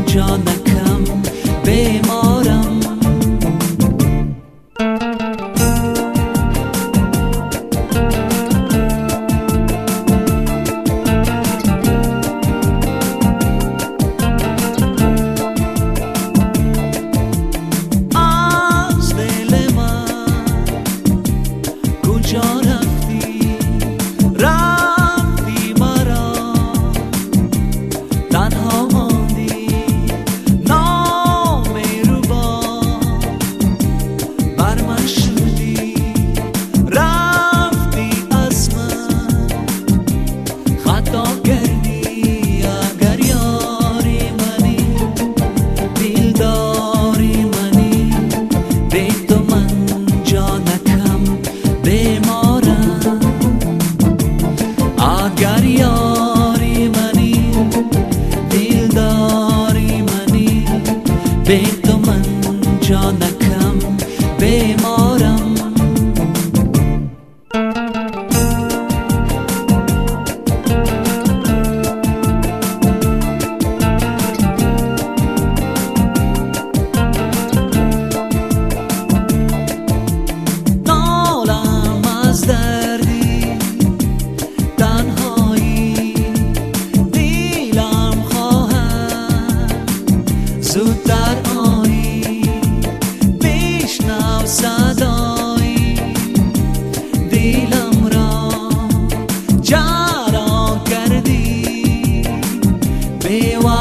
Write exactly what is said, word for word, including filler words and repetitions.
جانکم بیمارم. از دل من کجا رفتی؟ رفتی مرا تنها ماندی، نامهربا بر من شدی، رفتی از من خطا کردی. اگر یاری منی دلداری منی، به تو من جانکم بیمارم. اگر یاری منی دلداری منی، به تو من جانکم بیمارم. نالم از دردی تنهایی، دیلم خواهد زودتر آیی. بشنو صدای دیلم را جرا کردی، بی‌وفا